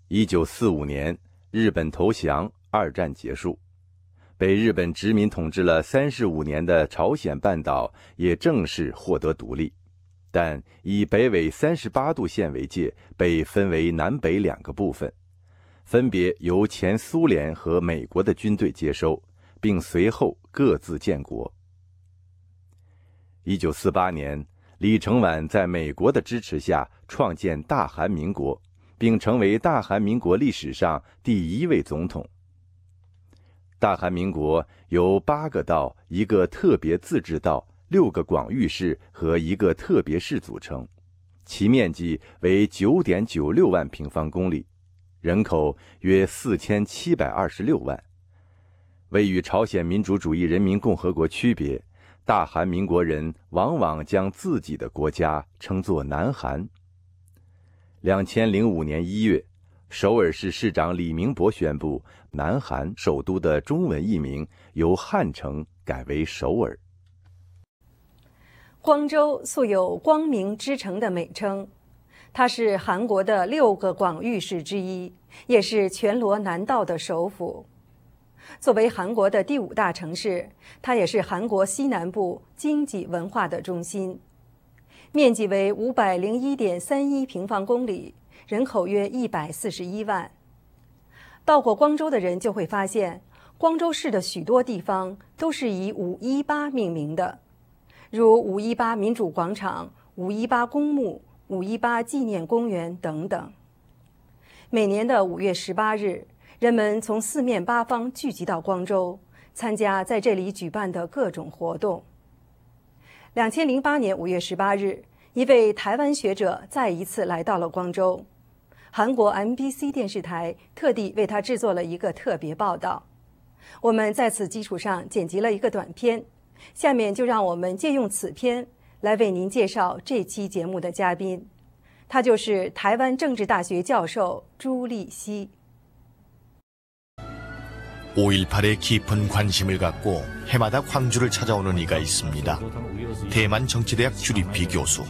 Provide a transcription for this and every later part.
1945年，日本投降，二战结束。被日本殖民统治了35年的朝鲜半岛也正式获得独立，但以北纬38度线为界，被分为南北两个部分，分别由前苏联和美国的军队接收，并随后各自建国。1948年，李承晚在美国的支持下创建大韩民国，并成为大韩民国历史上第1位总统。大韩民国由8个道、1个特别自治道、6个广域市和1个特别市组成，其面积为 9.96 万平方公里，人口约4726万。为与朝鲜民主主义人民共和国区别，大韩民国人往往将自己的国家称作南韩。2005年1月，首尔市市长李明博宣布，南韩首都的中文译名由汉城改为首尔。 光州素有光明之城的美称，它是韩国的6个广域市之一，也是全罗南道的首府。作为韩国的第5大城市，它也是韩国西南部经济文化的中心，面积为 501.31 平方公里，人口约141万。到过光州的人就会发现，光州市的许多地方都是以518命名的，如518民主广场、518公墓、518纪念公园等等。每年的5月18日，人们从4面8方聚集到光州，参加在这里举办的各种活动。2008年5月18日，一位台湾学者再一次来到了光州，韩国 MBC 电视台特地为他制作了一个特别报道。我们在此基础上剪辑了一个短片，下面就让我们借用此片来为您介绍这期节目的嘉宾，他就是台湾政治大学教授朱立熙。 5.18에 깊은 관심을 갖고 해마다 광주를 찾아오는 이가 있습니다. 대만 정치대학 주리피 교수.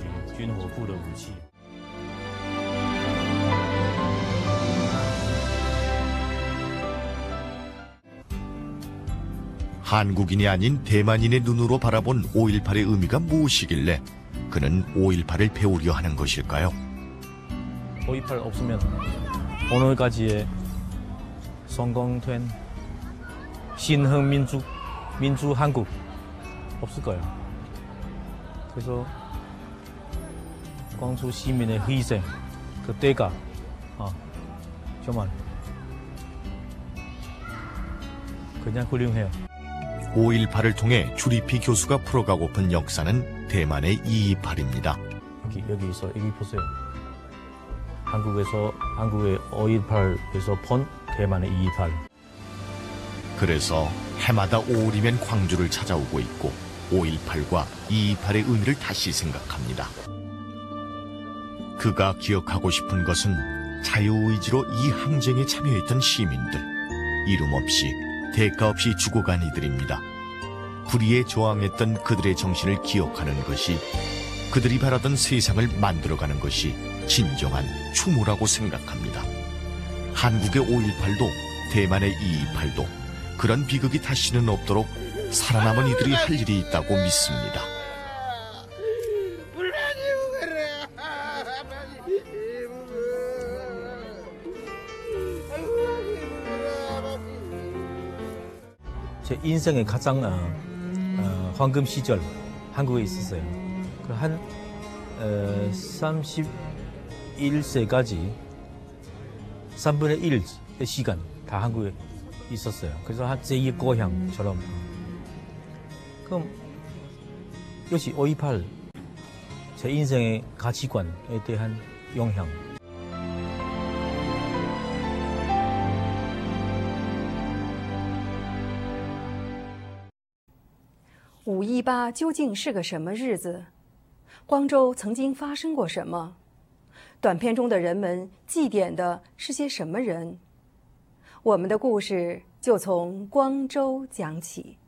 한국인이 아닌 대만인의 눈으로 바라본 5.18의 의미가 무엇이길래 그는 5.18을 배우려 하는 것일까요? 5.18 없으면 오늘까지의 성공된 신흥민주 한국 없을 거예요. 그래서 광주 시민의 희생, 그 때가 정말 그냥 훌륭해요. 5.18을 통해 주리피 교수가 풀어가고픈 역사는 대만의 2.28입니다. 여기 보세요. 한국의 5.18에서 본 대만의 2.28. 그래서 해마다 5월이면 광주를 찾아오고 있고 5.18과 2.28의 의미를 다시 생각합니다. 그가 기억하고 싶은 것은 자유의지로 이 항쟁에 참여했던 시민들, 이름 없이 대가 없이 죽어간 이들입니다. 불의에 저항했던 그들의 정신을 기억하는 것이, 그들이 바라던 세상을 만들어가는 것이 진정한 추모라고 생각합니다. 한국의 5.18도 대만의 2.28도 그런 비극이 다시는 없도록 살아남은 이들이 할 일이 있다고 믿습니다. 제 인생의 가장 황금 시절 한국에 있었어요. 한 31세까지 3분의 1의 시간 다 한국에 있었어요. 그래서 한 제2의 고향처럼. 그럼 역시 5.18 제 인생의 가치관에 대한 영향. 5.18究竟是个什么日子？光州曾经发生过什么？短片中的人们祭奠的是些什么人？我们的故事就从光州讲起。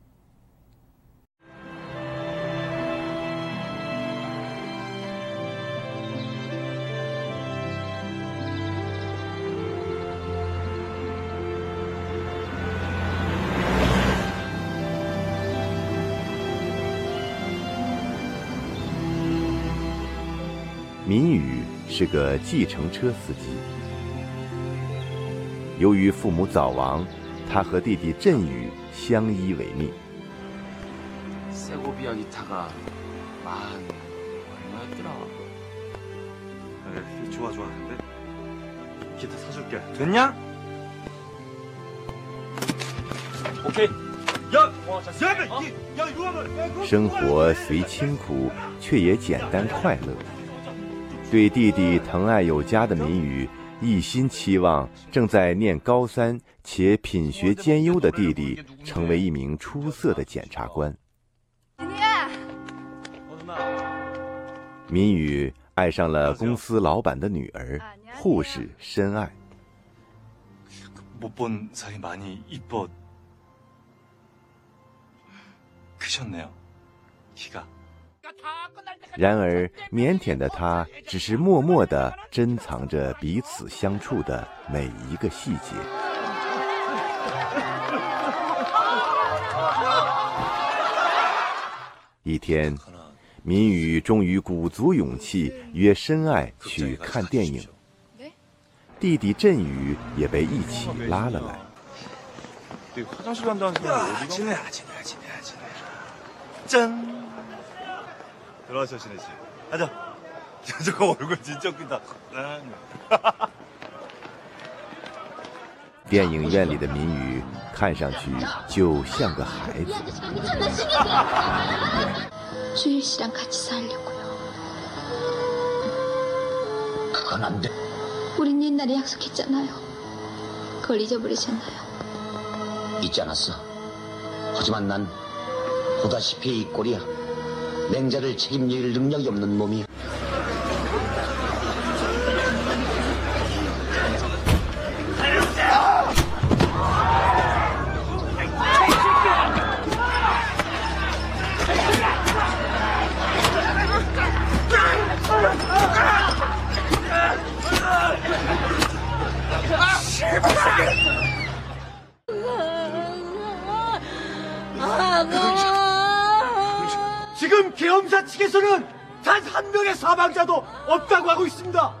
民宇是个计程车司机。由于父母早亡，他和弟弟振宇相依为命。 새고비아 기타가 얼마였더라? 그래, 좋아. 근데 기타 사줄게. 됐냐? 오케이. 야, 이리 와봐. 生活虽清苦，却也简单快乐。对弟弟疼爱有加的民宇，一心期望正在念高3且品学兼优的弟弟成为一名出色的检察官。 民宇爱上了公司老板的女儿，互使深爱。 못 본 사이 많이 이뻐 크셨네요. 키가. 然而，腼腆的他只是默默地珍藏着彼此相处的每一个细节。一天，民宇终于鼓足勇气约深爱去看电影，弟弟振宇也被一起拉了来。 화장실 간다는 사람 어디가? 지내야. 짠. 들어가서 지내지. 가자. 저거 얼굴 진짜 웃긴다. 电影院里的民宇看上去就像个孩子。 주일 씨랑 같이 살려고요. 그건 안 돼. 우린 옛날에 약속했잖아요. 그걸 잊어버리셨나요? 잊지 않았어. 하지만 난 보다시피 이 꼴이야. 맹자를 책임질 능력이 없는 몸이야. 지금 계엄사 측에서는 단 한 명의 사망자도 없다고 하고 있습니다.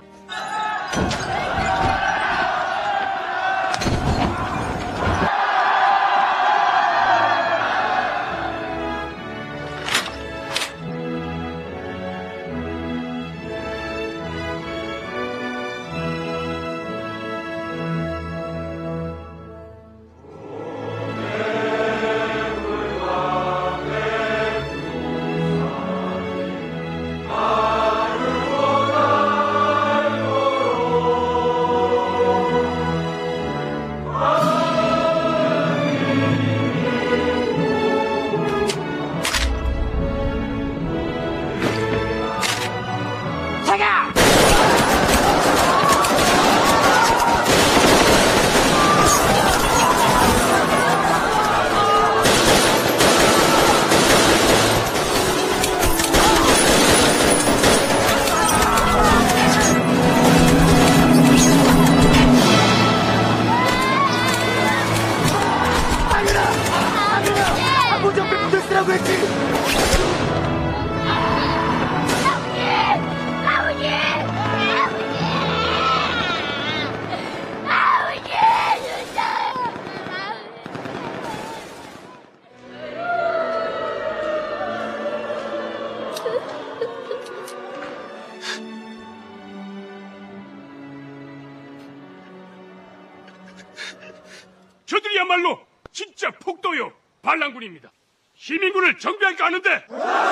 저들이야말로 진짜 폭도요 반란군입니다. 시민군을 정비할까 하는데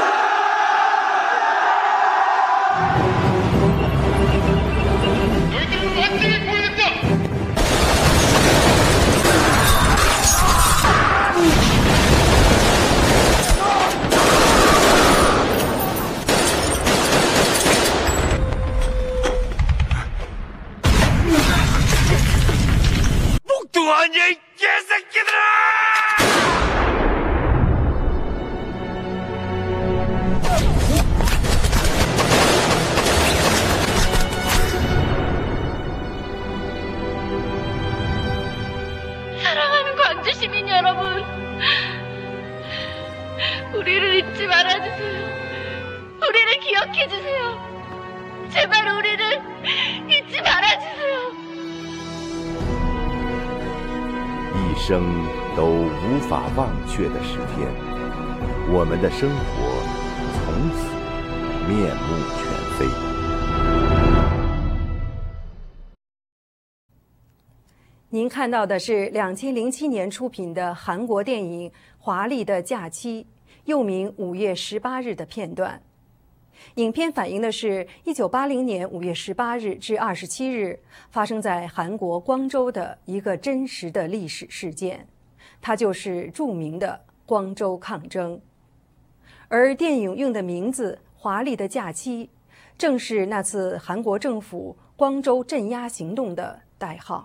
너희들은 완전히 보여줬다. 목도하냐 이 개새끼들아! 사랑하는 광주 시민 여러분, 우리를 잊지 말아주세요. 우리를 기억해주세요. 生都无法忘却的10天，我们的生活从此面目全非。 您看到的是2007年出品的韩国电影《华丽的假期》，又名《5月18日》的片段。影片反映的是1980年5月18日至27日发生在韩国光州的一个真实的历史事件，它就是著名的光州抗争。而电影用的名字《华丽的假期》，正是那次韩国政府光州镇压行动的代号。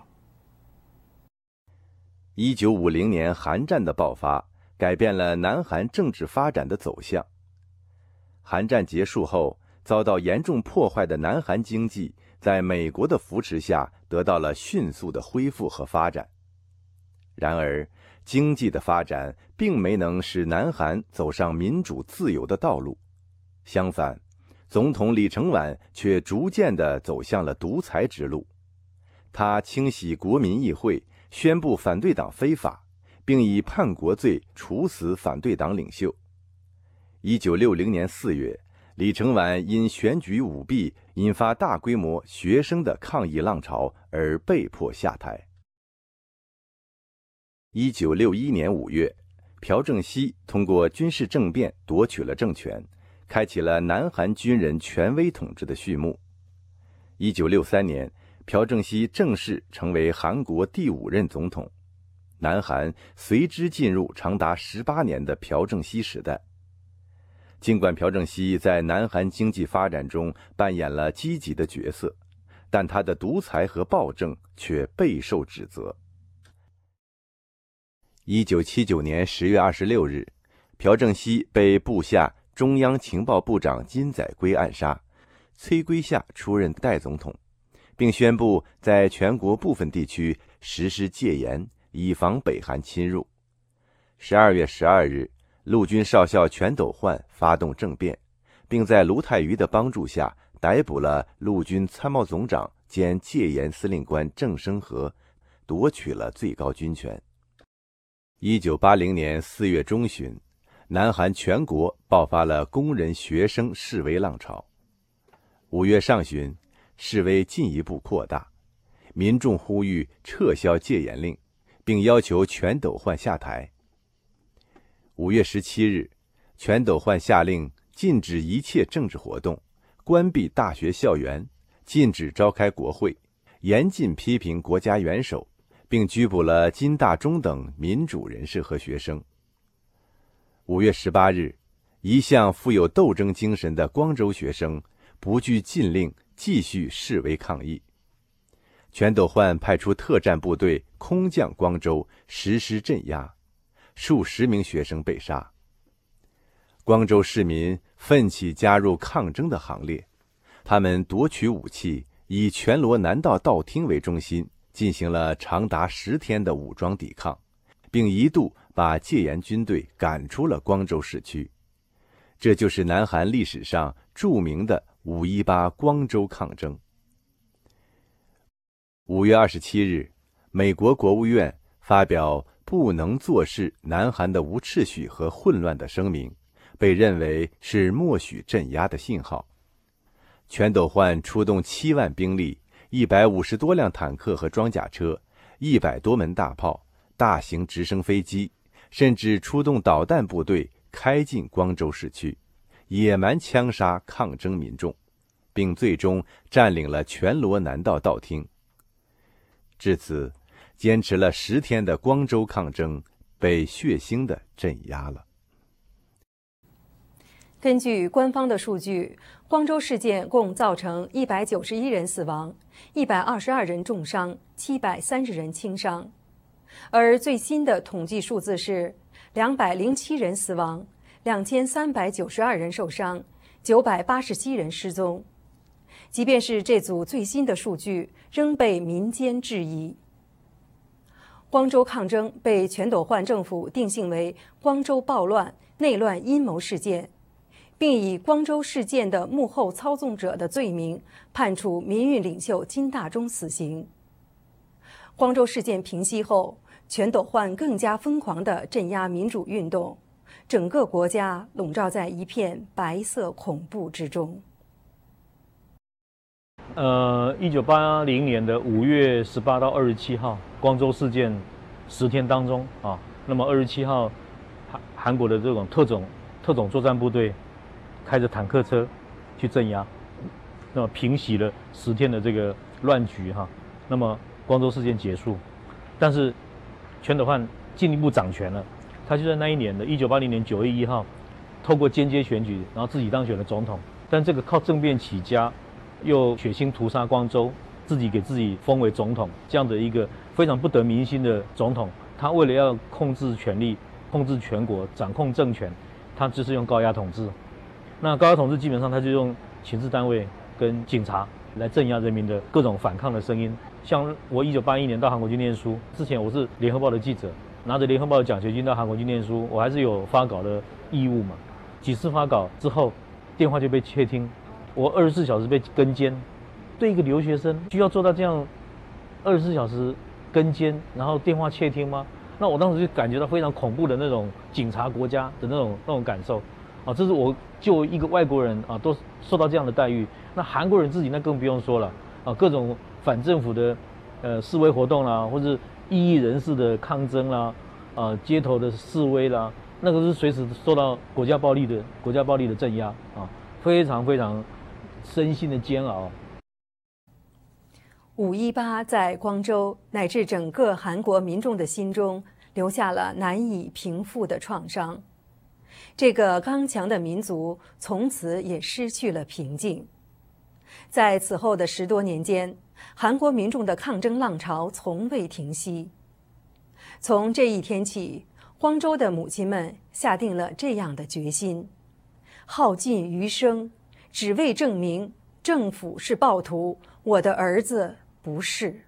1950年韩战的爆发，改变了南韩政治发展的走向。韩战结束后，遭到严重破坏的南韩经济，在美国的扶持下得到了迅速的恢复和发展。然而，经济的发展并没能使南韩走上民主自由的道路，相反，总统李承晚却逐渐地走向了独裁之路。他清洗国民议会，宣布反对党非法，并以叛国罪处死反对党领袖。1960年4月，李承晚因选举舞弊引发大规模学生的抗议浪潮而被迫下台。1961年5月，朴正熙通过军事政变夺取了政权，开启了南韩军人权威统治的序幕。1963年，朴正熙正式成为韩国第5任总统，南韩随之进入长达18年的朴正熙时代。尽管朴正熙在南韩经济发展中扮演了积极的角色，但他的独裁和暴政却备受指责。1979年10月26日，朴正熙被部下中央情报部长金载圭暗杀，崔圭夏出任代总统，并宣布在全国部分地区实施戒严，以防北韩侵入。12月12日，陆军少校全斗焕发动政变，并在卢泰愚的帮助下逮捕了陆军参谋总长兼戒严司令官郑升和，夺取了最高军权。1980年4月中旬，南韩全国爆发了工人学生示威浪潮。5月上旬，示威进一步扩大，民众呼吁撤销戒严令，并要求全斗焕下台。5月17日，全斗焕下令禁止一切政治活动，关闭大学校园，禁止召开国会，严禁批评国家元首，并拘捕了金大中等民主人士和学生。5月18日，一向富有斗争精神的光州学生不惧禁令，继续示威抗议。全斗焕派出特战部队空降光州，实施镇压，数十名学生被杀。光州市民奋起加入抗争的行列，他们夺取武器，以全罗南道道厅为中心，进行了长达10天的武装抵抗，并一度把戒严军队赶出了光州市区。这就是南韩历史上著名的518光州抗争。5月27日，美国国务院发表不能坐视南韩的无秩序和混乱的声明，被认为是默许镇压的信号。全斗焕出动7万兵力，150多辆坦克和装甲车，100多门大炮，大型直升飞机，甚至出动导弹部队开进光州市区，野蛮枪杀抗争民众，并最终占领了全罗南道道厅。至此，坚持了10天的光州抗争被血腥地镇压了。 根据官方的数据，光州事件共造成191人死亡，122人重伤，730人轻伤。而最新的统计数字是207人死亡，2392人受伤，987人失踪。即便是这组最新的数据，仍被民间质疑。光州抗争被全斗焕政府定性为光州暴乱、内乱阴谋事件，并以光州事件的幕后操纵者的罪名判处民运领袖金大中死刑。光州事件平息后， 全斗焕更加疯狂地镇压民主运动，整个国家笼罩在一片白色恐怖之中。 1980年的5月18到27号，光州事件10天当中啊，那么27号，韩国的这种特种作战部队开着坦克车去镇压，那么平息了10天的这个乱局哈。那么光州事件结束，但是全斗焕进一步掌权了，他就在那一年的1980年9月1号，透过间接选举，然后自己当选了总统。但这个靠政变起家，又血腥屠杀光州，自己给自己封为总统，这样的一个非常不得民心的总统，他为了要控制权力、控制全国、掌控政权，他就是用高压统治。那高压统治基本上他就用情治单位跟警察来镇压人民的各种反抗的声音。像我1981年到韩国去念书，之前我是联合报的记者，拿着联合报的奖学金到韩国去念书，我还是有发稿的义务嘛。几次发稿之后，电话就被窃听，我24小时被跟监。对一个留学生需要做到这样24小时跟监，然后电话窃听吗？那我当时就感觉到非常恐怖的那种警察国家的那种感受。啊，这是我就一个外国人啊，都受到这样的待遇。那韩国人自己那更不用说了啊，各种反政府的示威活动啦，或者异议人士的抗争啦，街头的示威啦，那个是随时受到国家暴力的镇压啊，非常非常身心的煎熬。 5·18在光州乃至整个韩国民众的心中留下了难以平复的创伤。这个刚强的民族从此也失去了平静。在此后的10多年间，韩国民众的抗争浪潮从未停息。从这一天起，光州的母亲们下定了这样的决心：耗尽余生，只为证明政府是暴徒，我的儿子不是。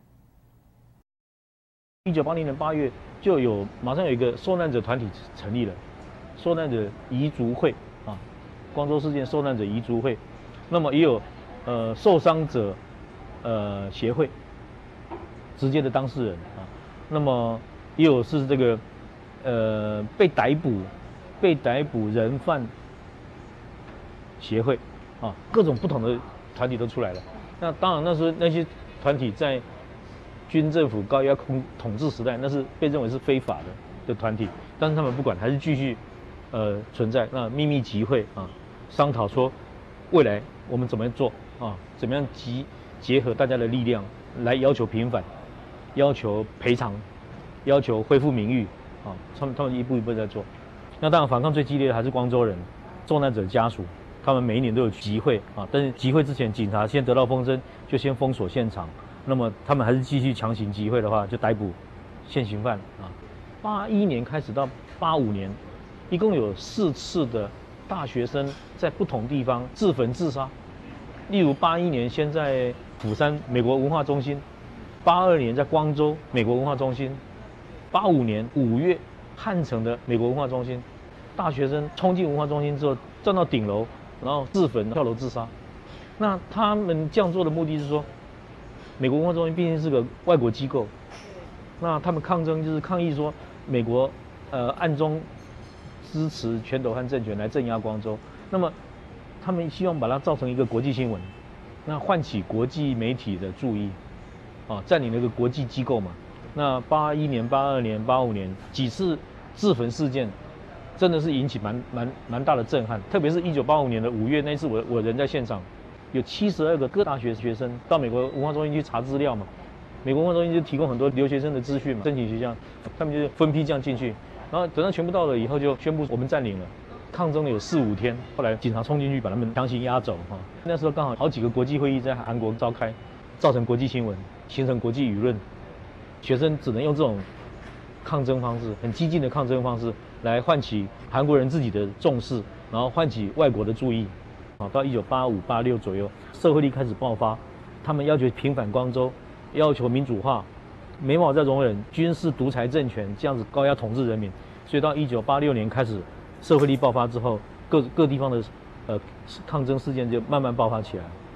1980年8月就马上有一个受难者团体成立了，受难者遗族会啊，光州事件受难者遗族会，那么也有受伤者协会直接的当事人啊，那么也有是这个被逮捕人犯协会啊，各种不同的团体都出来了。那当然那时候那些团体在军政府高压统治时代，那是被认为是非法的团体，但是他们不管，还是继续存在。那秘密集会啊，商讨说未来我们怎么样做啊，怎么样结合大家的力量来要求平反，要求赔偿，要求恢复名誉啊，他们一步一步在做。那当然反抗最激烈的还是光州人，受难者家属，他们每一年都有集会啊，但是集会之前，警察先得到风声，就先封锁现场。那么他们还是继续强行集会的话，就逮捕现行犯啊。81年开始到85年，一共有4次的大学生在不同地方自焚自杀。例如81年先在釜山美国文化中心，82年在光州美国文化中心，85年5月汉城的美国文化中心，大学生冲进文化中心之后，站到顶楼，然后自焚跳楼自杀。那他们这样做的目的是说，美国文化中心毕竟是个外国机构，那他们抗争就是抗议说美国暗中支持全斗焕政权来镇压光州，那么他们希望把它造成一个国际新闻，那唤起国际媒体的注意，啊，占领了一个国际机构嘛。那81年、82年、85年几次自焚事件，真的是引起蛮大的震撼，特别是1985年的5月那次，我人在现场。有72个各大学生到美国文化中心去查资料嘛，美国文化中心就提供很多留学生的资讯嘛，申请学校，他们就分批这样进去，然后等到全部到了以后就宣布我们占领了，抗争了有4、5天，后来警察冲进去把他们强行押走哈。那时候刚好好几个国际会议在韩国召开，造成国际新闻，形成国际舆论，学生只能用这种抗争方式，很激进的抗争方式来唤起韩国人自己的重视，然后唤起外国的注意。到1985、86左右，社会力开始爆发，他们要求平反光州，要求民主化，没办法再容忍军事独裁政权这样子高压统治人民，所以到1986年开始，社会力爆发之后，各地方的抗争事件就慢慢爆发起来。